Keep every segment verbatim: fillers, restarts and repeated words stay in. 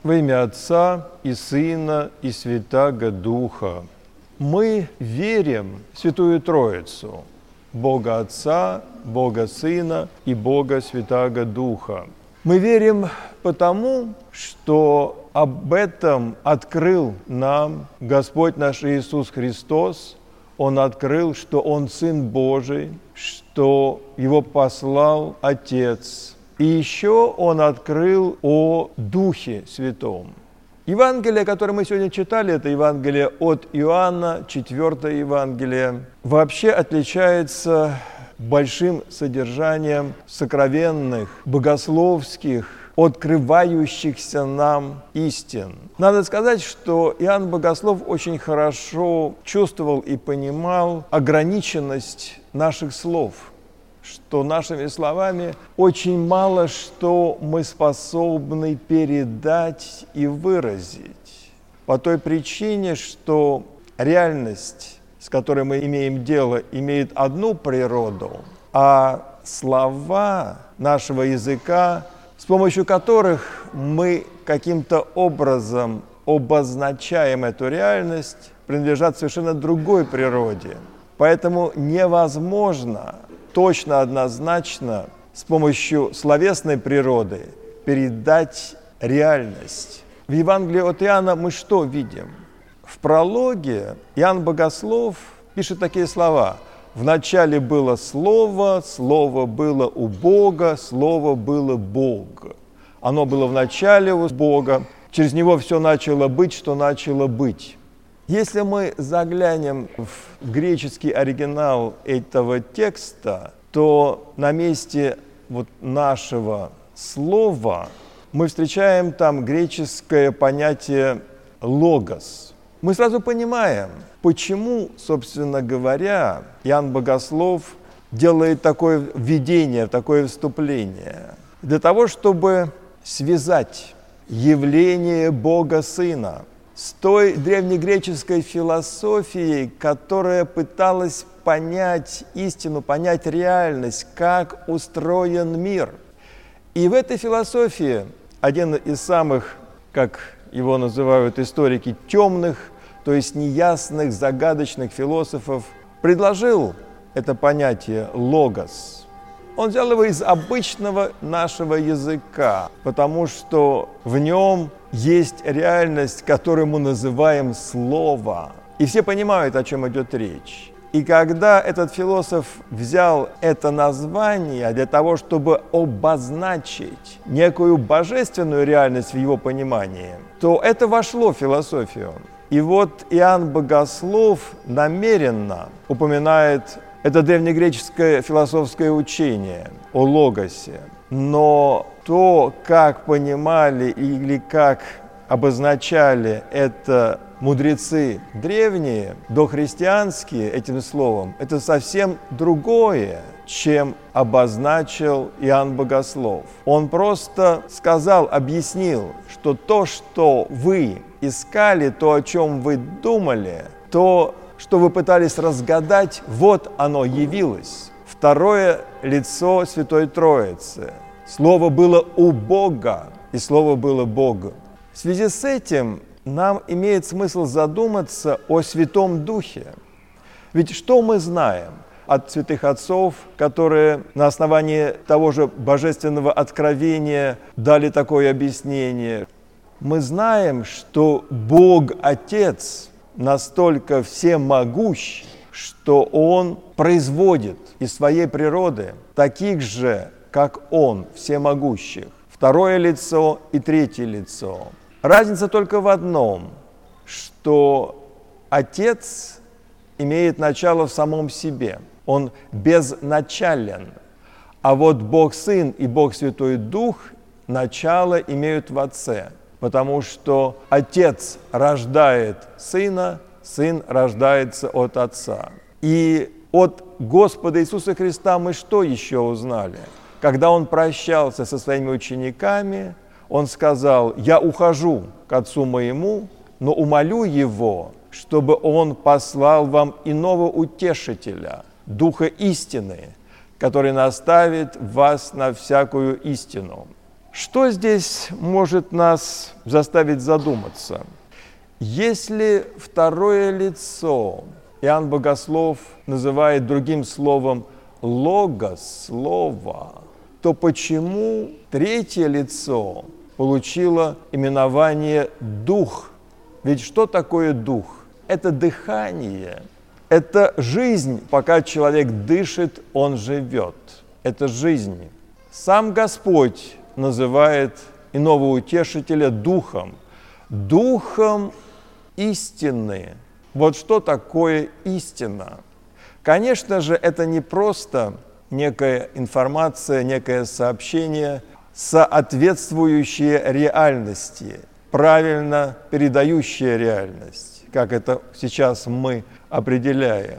Во имя Отца и Сына и Святаго Духа. Мы верим в Святую Троицу, Бога Отца, Бога Сына и Бога Святаго Духа. Мы верим потому, что об этом открыл нам Господь наш Иисус Христос. Он открыл, что Он Сын Божий, что Его послал Отец. И еще Он открыл о Духе Святом. Евангелие, которое мы сегодня читали, это Евангелие от Иоанна, четвертое Евангелие, вообще отличается большим содержанием сокровенных, богословских, открывающихся нам истин. Надо сказать, что Иоанн Богослов очень хорошо чувствовал и понимал ограниченность наших слов, что нашими словами очень мало что мы способны передать и выразить. По той причине, что реальность, с которой мы имеем дело, имеет одну природу, а слова нашего языка, с помощью которых мы каким-то образом обозначаем эту реальность, принадлежат совершенно другой природе. Поэтому невозможно точно, однозначно с помощью словесной природы передать реальность. В Евангелии от Иоанна мы что видим? В прологе Иоанн Богослов пишет такие слова: «В начале было Слово, Слово было у Бога, Слово было Бог. Оно было в начале у Бога, через Него все начало быть, что начало быть». Если мы заглянем в греческий оригинал этого текста, то на месте вот нашего слова мы встречаем там греческое понятие «логос». Мы сразу понимаем, почему, собственно говоря, Иоанн Богослов делает такое введение, такое вступление. Для того, чтобы связать явление Бога Сына с той древнегреческой философией, которая пыталась понять истину, понять реальность, как устроен мир. И в этой философии один из самых, как его называют историки, темных, то есть неясных, загадочных философов, предложил это понятие «логос». Он взял его из обычного нашего языка, потому что в нем есть реальность, которую мы называем «слово». И все понимают, о чем идет речь. И когда этот философ взял это название для того, чтобы обозначить некую божественную реальность в его понимании, то это вошло в философию. И вот Иоанн Богослов намеренно упоминает это древнегреческое философское учение о логосе. Но то, как понимали или как обозначали это мудрецы древние, дохристианские этим словом, это совсем другое, чем обозначил Иоанн Богослов. Он просто сказал, объяснил, что то, что вы искали, то, о чем вы думали, то, что вы пытались разгадать, вот оно явилось. Второе лицо Святой Троицы. Слово было у Бога, и Слово было Богом. В связи с этим нам имеет смысл задуматься о Святом Духе. Ведь что мы знаем от святых отцов, которые на основании того же божественного откровения дали такое объяснение? Мы знаем, что Бог Отец настолько всемогущ, что Он производит из своей природы таких же, как Он, всемогущих. Второе лицо и третье лицо. Разница только в одном, что Отец имеет начало в самом себе. Он безначален. А вот Бог Сын и Бог Святой Дух начало имеют в Отце. Потому что Отец рождает Сына, Сын рождается от Отца. И от Господа Иисуса Христа мы что еще узнали? Когда Он прощался со своими учениками, Он сказал: «Я ухожу к Отцу моему, но умолю Его, чтобы Он послал вам иного утешителя, Духа истины, который наставит вас на всякую истину». Что здесь может нас заставить задуматься? Если второе лицо Иоанн Богослов называет другим словом «логос», «слово», то почему третье лицо получило именование «дух»? Ведь что такое дух? Это дыхание, это жизнь. Пока человек дышит, он живет. Это жизнь. Сам Господь называет иного утешителя духом. Духом истины. Вот что такое истина? Конечно же, это не просто некая информация, некое сообщение, соответствующее реальности, правильно передающее реальность, как это сейчас мы определяем.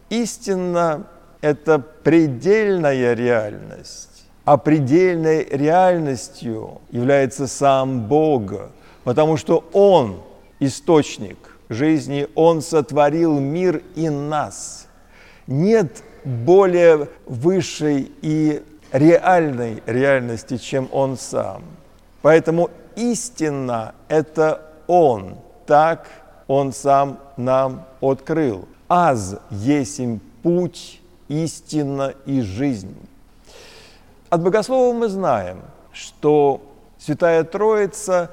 Истина – это предельная реальность. А предельной реальностью является сам Бог, потому что Он – источник жизни, Он сотворил мир и нас. Нет более высшей и реальной реальности, чем Он сам. Поэтому истина – это Он, так Он сам нам открыл. Аз есмь путь, истина и жизнь. От богослова мы знаем, что Святая Троица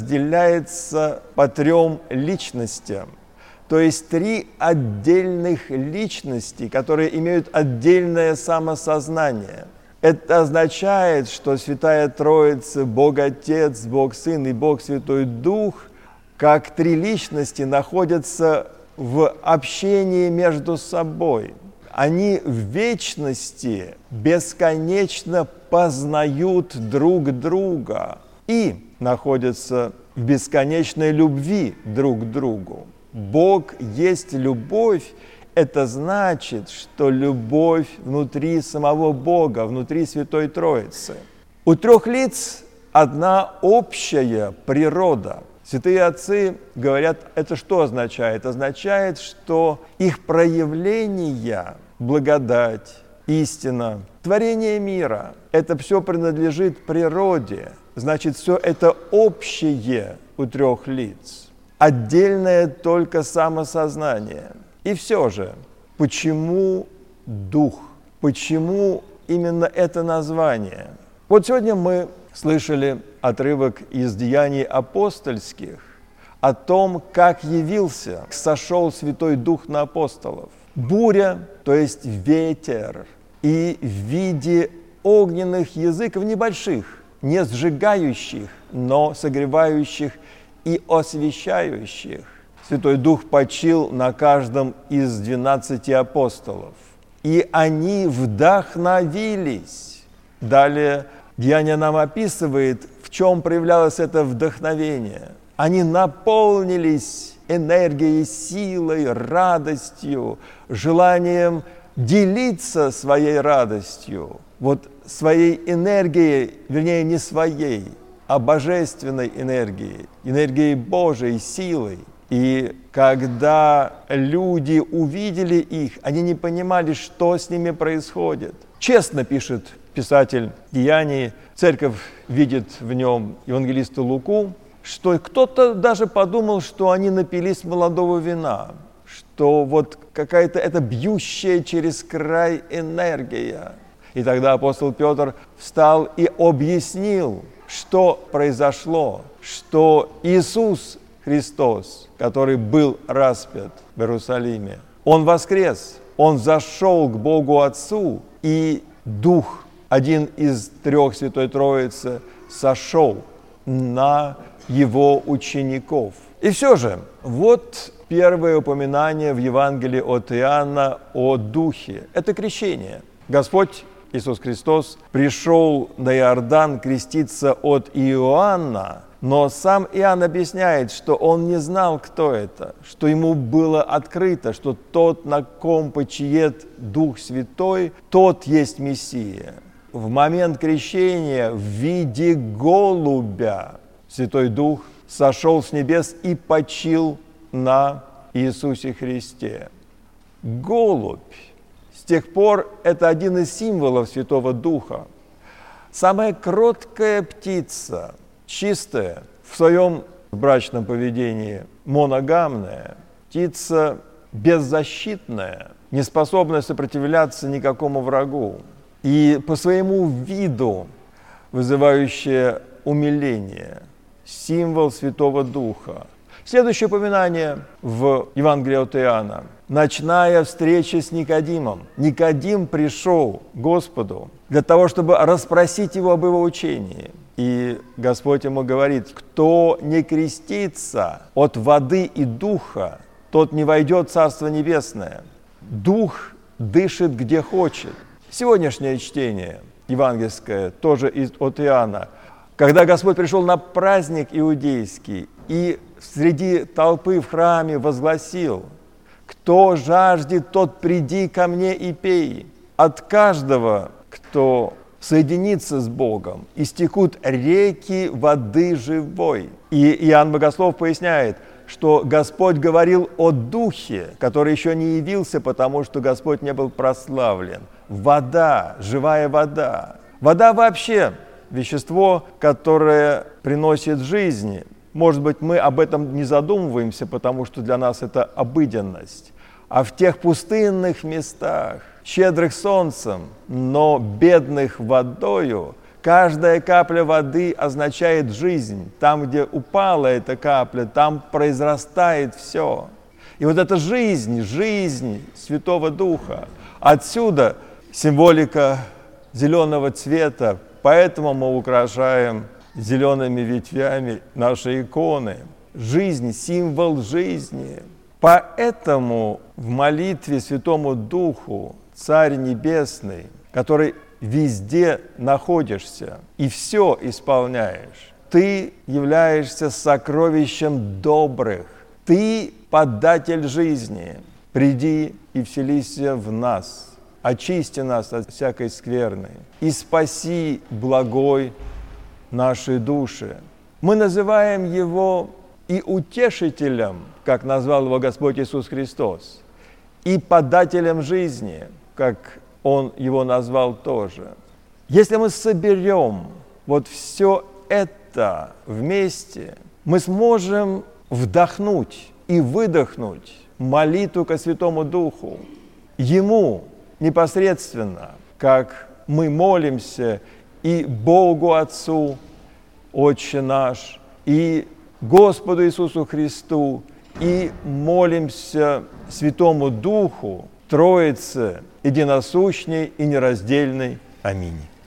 разделяется по трем личностям, то есть три отдельных личности, которые имеют отдельное самосознание. Это означает, что Святая Троица, Бог Отец, Бог Сын и Бог Святой Дух, как три личности, находятся в общении между собой. Они в вечности бесконечно познают друг друга и находятся в бесконечной любви друг к другу. Бог есть любовь. Это значит, что любовь внутри самого Бога, внутри Святой Троицы. У трех лиц одна общая природа. Святые отцы говорят, это что означает? Означает, что их проявления, благодать, истина, творение мира, это все принадлежит природе. Значит, все это общее у трех лиц. Отдельное только самосознание. И все же, почему дух? Почему именно это название? Вот сегодня мы слышали отрывок из Деяний апостольских о том, как явился, сошел Святой Дух на апостолов. Буря, то есть ветер, и в виде огненных языков небольших, не сжигающих, но согревающих и освещающих. Святой Дух почил на каждом из двенадцати апостолов, и они вдохновились. Далее Деяние нам описывает, в чем проявлялось это вдохновение. Они наполнились энергией, силой, радостью, желанием делиться своей радостью, вот своей энергией, вернее, не своей, а божественной энергией, энергией Божией, силой. И когда люди увидели их, они не понимали, что с ними происходит. Честно пишет писатель Деяний, церковь видит в нем евангелиста Луку, что кто-то даже подумал, что они напились молодого вина, что вот какая-то это бьющая через край энергия. И тогда апостол Петр встал и объяснил, что произошло, что Иисус Христос, который был распят в Иерусалиме, Он воскрес, Он зашел к Богу Отцу, и Дух, один из трех Святой Троицы, сошел на Его учеников. И все же, вот первое упоминание в Евангелии от Иоанна о Духе. Это крещение. Господь Иисус Христос пришел на Иордан креститься от Иоанна, но сам Иоанн объясняет, что он не знал, кто это, что ему было открыто, что тот, на ком почиет Дух Святой, тот есть Мессия. В момент крещения в виде голубя Святой Дух сошел с небес и почил на Иисусе Христе. Голубь. С тех пор это один из символов Святого Духа. Самая кроткая птица, чистая, в своем брачном поведении моногамная, птица беззащитная, не способная сопротивляться никакому врагу, и по своему виду вызывающая умиление, символ Святого Духа. Следующее упоминание в Евангелии от Иоанна. Ночная встреча с Никодимом. Никодим пришел к Господу для того, чтобы расспросить его об его учении. И Господь ему говорит: кто не крестится от воды и духа, тот не войдет в Царство Небесное. Дух дышит где хочет. Сегодняшнее чтение евангельское, тоже от Иоанна, когда Господь пришел на праздник иудейский и среди толпы в храме возгласил: кто жаждет, тот приди ко мне и пей. От каждого, кто соединится с Богом, истекут реки воды живой. И Иоанн Богослов поясняет, что Господь говорил о Духе, который еще не явился, потому что Господь не был прославлен. Вода, живая вода. Вода вообще вещество, которое приносит жизнь. Может быть, мы об этом не задумываемся, потому что для нас это обыденность. А в тех пустынных местах, щедрых солнцем, но бедных водою, каждая капля воды означает жизнь. Там, где упала эта капля, там произрастает все. И вот эта жизнь, жизнь Святого Духа. Отсюда символика зеленого цвета, поэтому мы украшаем зелеными ветвями наши иконы. Жизнь, символ жизни. Поэтому в молитве Святому Духу, Царь Небесный, который везде находишься и все исполняешь, ты являешься сокровищем добрых, ты податель жизни. Приди и вселися в нас, очисти нас от всякой скверны и спаси благой наши души. Мы называем Его и утешителем, как назвал Его Господь Иисус Христос, и подателем жизни, как Он Его назвал тоже. Если мы соберем вот все это вместе, мы сможем вдохнуть и выдохнуть молитву ко Святому Духу, Ему непосредственно, как мы молимся и Богу Отцу, Отче наш, и Господу Иисусу Христу, и молимся Святому Духу, Троице, единосущной и нераздельной. Аминь.